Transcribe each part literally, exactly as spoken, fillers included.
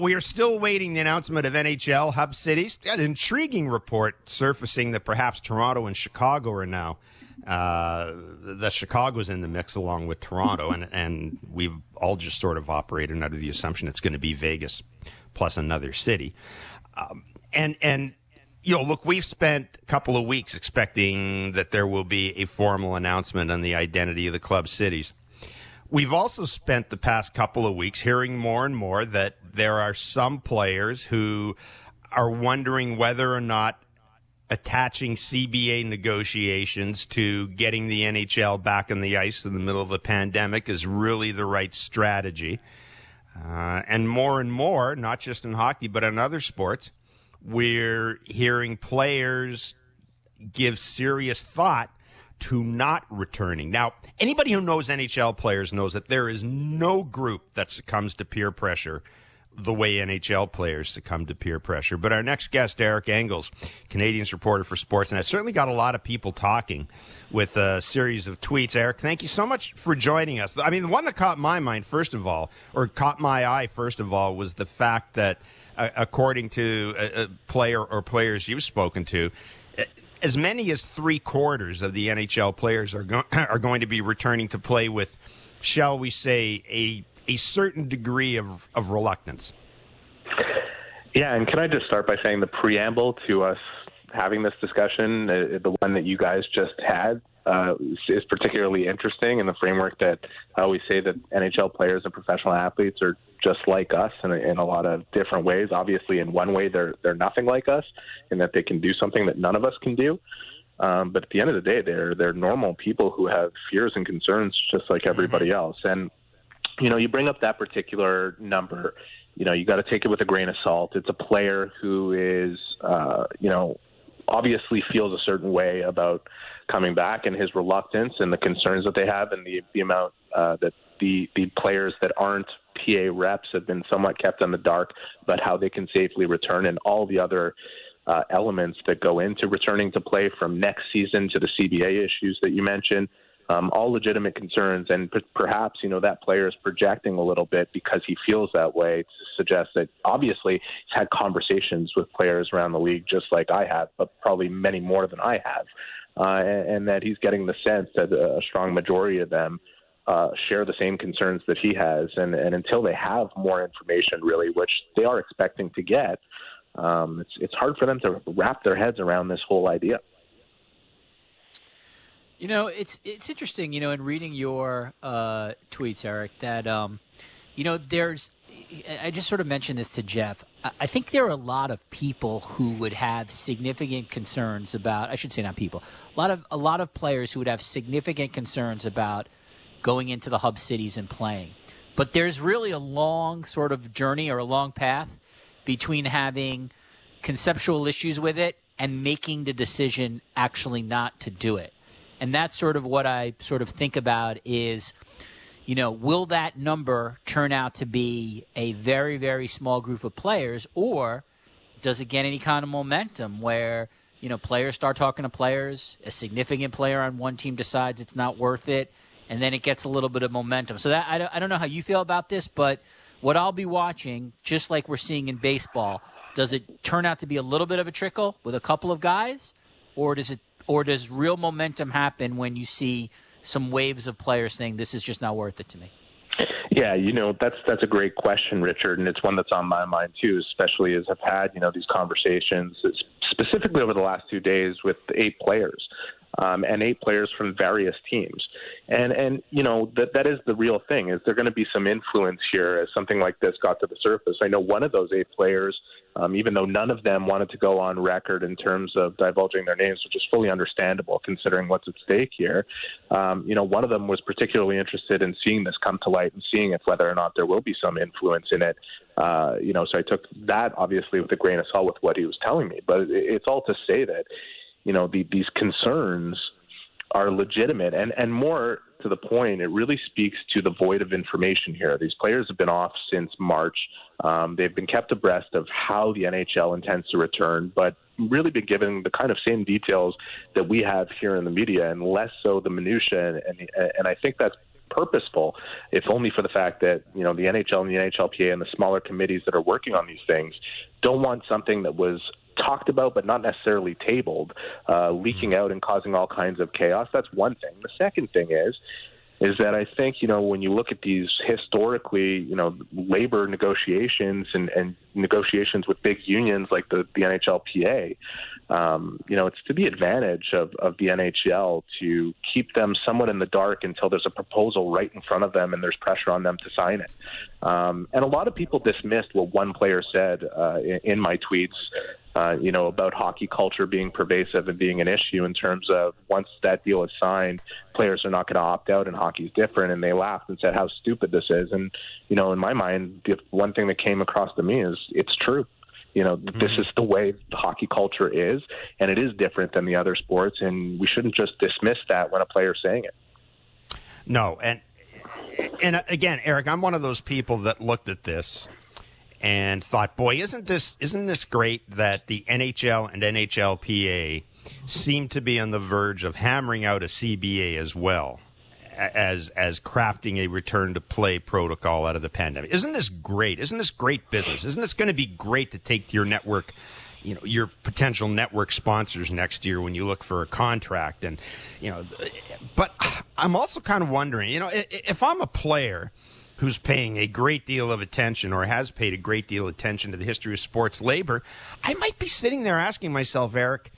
We are still awaiting the announcement of N H L hub cities. An intriguing report surfacing that perhaps Toronto and Chicago are now. Uh, that Chicago's in the mix along with Toronto, and, and we've all just sort of operated under the assumption it's going to be Vegas plus another city. Um, and, and, you know, look, we've spent a couple of weeks expecting that there will be a formal announcement on the identity of the club cities. We've also spent the past couple of weeks hearing more and more that there are some players who are wondering whether or not attaching C B A negotiations to getting the N H L back on the ice in the middle of the pandemic is really the right strategy. Uh, and more and more, not just in hockey, but in other sports, we're hearing players give serious thought to not returning. Now, anybody who knows N H L players knows that there is no group that succumbs to peer pressure the way N H L players succumb to peer pressure. But our next guest, Eric Engels, Canadians reporter for sports, and I certainly got a lot of people talking with a series of tweets. Eric, thank you so much for joining us. I mean, the one that caught my mind, first of all, or caught my eye, first of all, was the fact that, uh, according to a, a player or players you've spoken to, as many as three quarters of the N H L players are, go- are going to be returning to play with, shall we say, a a certain degree of, of reluctance. Yeah, and can I just start by saying the preamble to us having this discussion, uh, the one that you guys just had, uh, is particularly interesting in the framework that I always say that N H L players and professional athletes are just like us in a, in a lot of different ways. Obviously, in one way, they're they're nothing like us in that they can do something that none of us can do. Um, but at the end of the day, they're they're normal people who have fears and concerns just like everybody else. And you know, you bring up that particular number, you know, you got to take it with a grain of salt. It's a player who is, uh, you know, obviously feels a certain way about coming back, and his reluctance and the concerns that they have, and the, the amount uh, that the, the players that aren't P A reps have been somewhat kept in the dark about how they can safely return, and all the other uh, elements that go into returning to play, from next season to the C B A issues that you mentioned. Um, all legitimate concerns, and p- perhaps, you know, that player is projecting a little bit because he feels that way to suggest that obviously he's had conversations with players around the league just like I have, but probably many more than I have, uh, and, and that he's getting the sense that a strong majority of them uh, share the same concerns that he has. And, and until they have more information, really, which they are expecting to get, um, it's, it's hard for them to wrap their heads around this whole idea. You know, it's it's interesting, you know, in reading your uh, tweets, Eric, that, um, you know, there's – I just sort of mentioned this to Jeff. I, I think there are a lot of people who would have significant concerns about – I should say not people. A lot of a lot of players who would have significant concerns about going into the hub cities and playing. But there's really a long sort of journey or a long path between having conceptual issues with it and making the decision actually not to do it. And that's sort of what I sort of think about is, you know, will that number turn out to be a very, very small group of players, or does it get any kind of momentum where, you know, players start talking to players, a significant player on one team decides it's not worth it, and then it gets a little bit of momentum. So that I don't, I don't know how you feel about this, but what I'll be watching, just like we're seeing in baseball, does it turn out to be a little bit of a trickle with a couple of guys, or does it Or does real momentum happen when you see some waves of players saying this is just not worth it to me? Yeah, you know, that's that's a great question, Richard, and it's one that's on my mind too, especially as I've had, you know, these conversations specifically over the last two days with eight players. Um, and eight players from various teams. And, and you know, that that is the real thing, is there going to be some influence here as something like this got to the surface. I know one of those eight players, um, even though none of them wanted to go on record in terms of divulging their names, which is fully understandable considering what's at stake here, um, you know, one of them was particularly interested in seeing this come to light and seeing if whether or not there will be some influence in it. Uh, you know, so I took that obviously with a grain of salt with what he was telling me. But it's all to say that, you know, the, these concerns are legitimate, and, and more to the point, it really speaks to the void of information here. These players have been off since March. Um, they've been kept abreast of how the N H L intends to return, but really been given the kind of same details that we have here in the media, and less so the minutia. And, and I think that's purposeful, if only for the fact that, you know, the N H L and the N H L P A and the smaller committees that are working on these things don't want something that was talked about but not necessarily tabled, uh, leaking out and causing all kinds of chaos. That's one thing. The second thing is, is that I think, you know, when you look at these historically, you know, labor negotiations and, and negotiations with big unions like the, the N H L P A, um, you know, it's to the advantage of, of the N H L to keep them somewhat in the dark until there's a proposal right in front of them and there's pressure on them to sign it. Um, and a lot of people dismissed what one player said uh, in, in my tweets, uh, you know, about hockey culture being pervasive and being an issue in terms of once that deal is signed, players are not going to opt out and hockey's different. And they laughed and said how stupid this is. And, you know, in my mind, the one thing that came across to me is it's true. You know, mm-hmm. This is the way the hockey culture is, and it is different than the other sports, and we shouldn't just dismiss that when a player's saying it. No, and and again, Eric, I'm one of those people that looked at this and thought, boy, isn't this isn't this great that the N H L and N H L P A seem to be on the verge of hammering out a C B A as well as as crafting a return to play protocol out of the pandemic. Isn't this great? Isn't this great business? Isn't this going to be great to take to your network, you know, your potential network sponsors next year when you look for a contract? And, you know, but I'm also kind of wondering, you know, if I'm a player who's paying a great deal of attention or has paid a great deal of attention to the history of sports labor, I might be sitting there asking myself, Eric,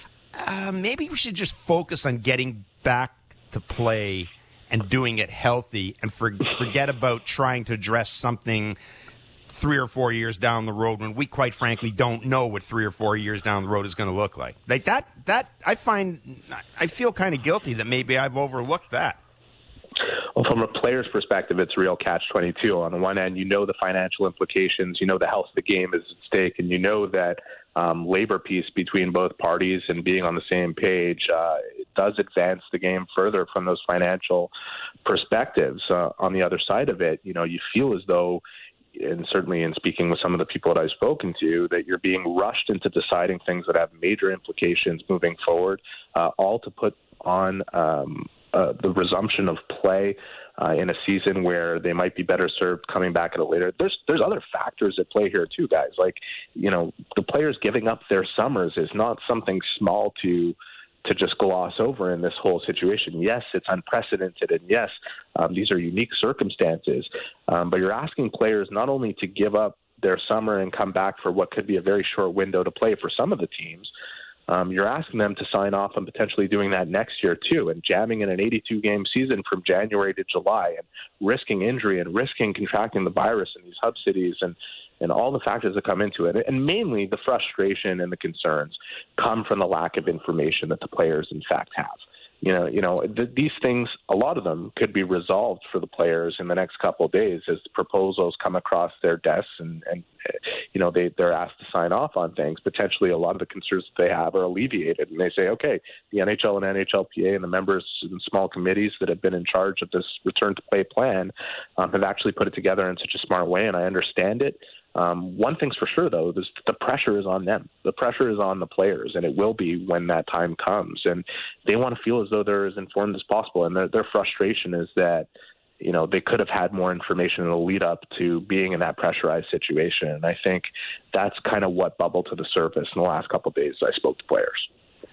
uh, maybe we should just focus on getting back to play and doing it healthy and for, forget about trying to address something three or four years down the road when we quite frankly don't know what three or four years down the road is going to look like. Like that, that I find, I feel kind of guilty that maybe I've overlooked that. Well, from a player's perspective, it's a real catch twenty-two. On the one end, you know the financial implications, you know the health of the game is at stake, and you know that um, labor piece between both parties and being on the same page uh, it does advance the game further from those financial perspectives. Uh, on the other side of it, you know, you feel as though, and certainly in speaking with some of the people that I've spoken to, that you're being rushed into deciding things that have major implications moving forward, uh, all to put on um, uh, the resumption of play uh, in a season where they might be better served coming back at a later. There's there's other factors at play here too, guys. Like, you know, the players giving up their summers is not something small to to just gloss over in this whole situation. Yes, it's unprecedented, and yes, um, these are unique circumstances, um, but you're asking players not only to give up their summer and come back for what could be a very short window to play for some of the teams, um, you're asking them to sign off on potentially doing that next year too, and jamming in an eighty-two game season from January to July, and risking injury and risking contracting the virus in these hub cities, and and all the factors that come into it. And mainly the frustration and the concerns come from the lack of information that the players in fact have. You know, you know, th- these things, a lot of them could be resolved for the players in the next couple of days as the proposals come across their desks and, and you know, they, they're asked to sign off on things. Potentially a lot of the concerns that they have are alleviated. And they say, okay, the N H L and N H L P A and the members and small committees that have been in charge of this return to play plan um, have actually put it together in such a smart way, and I understand it. Um, one thing's for sure, though, is the pressure is on them. The pressure is on the players, and it will be when that time comes. And they want to feel as though they're as informed as possible. And their, their frustration is that, you know, they could have had more information in the lead up to being in that pressurized situation. And I think that's kind of what bubbled to the surface in the last couple of days I spoke to players.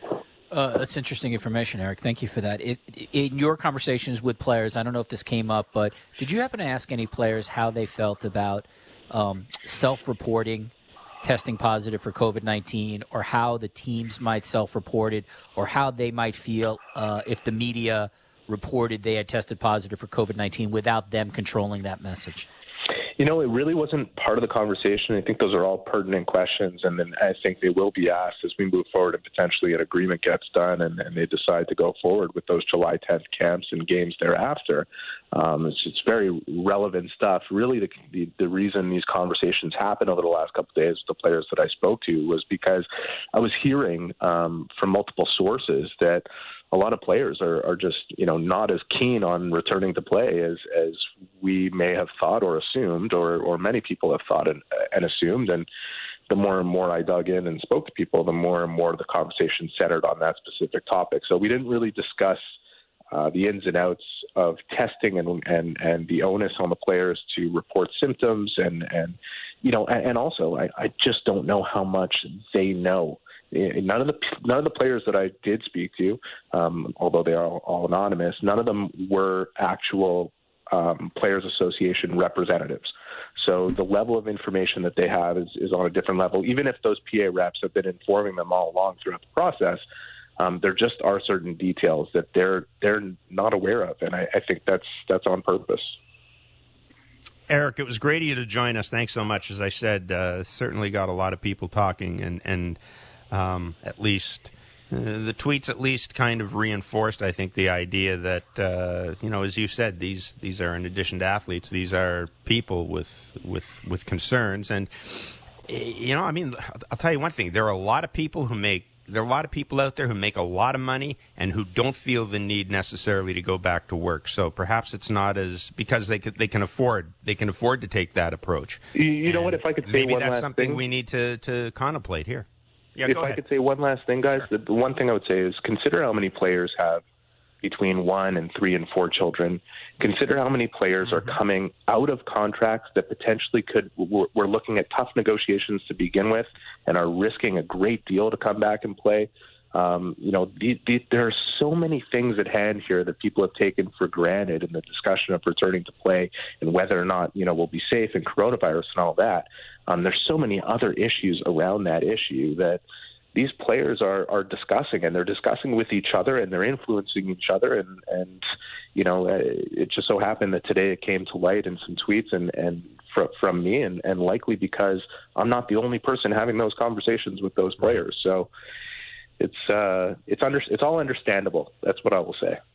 Uh, that's interesting information, Eric. Thank you for that. It, in your conversations with players, I don't know if this came up, but did you happen to ask any players how they felt about Um, self-reporting, testing positive for COVID nineteen, or how the teams might self-report it, or how they might feel uh, if the media reported they had tested positive for COVID nineteen without them controlling that message? You know, it really wasn't part of the conversation. I think those are all pertinent questions, and then I think they will be asked as we move forward and potentially an agreement gets done and, and they decide to go forward with those July tenth camps and games thereafter. Um, it's, it's very relevant stuff. Really, the, the, the reason these conversations happened over the last couple of days with the players that I spoke to was because I was hearing um, from multiple sources that a lot of players are, are just, you know, not as keen on returning to play as, as we may have thought or assumed, or, or many people have thought and, and assumed. And the more and more I dug in and spoke to people, the more and more the conversation centered on that specific topic. So we didn't really discuss uh, the ins and outs of testing and, and, and the onus on the players to report symptoms. And, and you know, and, and also I, I just don't know how much they know. None of the none of the players that I did speak to, um, although they are all, all anonymous, none of them were actual um, Players Association representatives. So the level of information that they have is, is on a different level. Even if those P A reps have been informing them all along throughout the process, um, there just are certain details that they're they're not aware of, and I, I think that's that's on purpose. Eric, it was great of you to join us. Thanks so much. As I said, uh, certainly got a lot of people talking, and and. Um, at least uh, the tweets at least kind of reinforced, I think, the idea that, uh, you know, as you said, these these are, in addition to athletes, these are people with with with concerns. And, you know, I mean, I'll tell you one thing. There are a lot of people who make there are a lot of people out there who make a lot of money and who don't feel the need necessarily to go back to work. So perhaps it's not as because they can, they can afford they can afford to take that approach. You, you know what? If I could say maybe one that's last something thing. we need to, to contemplate here. Yeah, if go I ahead. could say one last thing, guys, Sure. the, the one thing I would say is consider how many players have between one and three and four children. Consider how many players mm-hmm. are coming out of contracts that potentially could, we're, we're looking at tough negotiations to begin with and are risking a great deal to come back and play. Um, you know, the, the, there are so many things at hand here that people have taken for granted in the discussion of returning to play and whether or not, you know, we'll be safe in coronavirus and all that. Um, there's so many other issues around that issue that these players are, are discussing, and they're discussing with each other, and they're influencing each other. And, and you know, it just so happened that today it came to light in some tweets and, and fr- from me, and, and likely because I'm not the only person having those conversations with those players. So it's uh, it's under, it's all understandable. That's what I will say.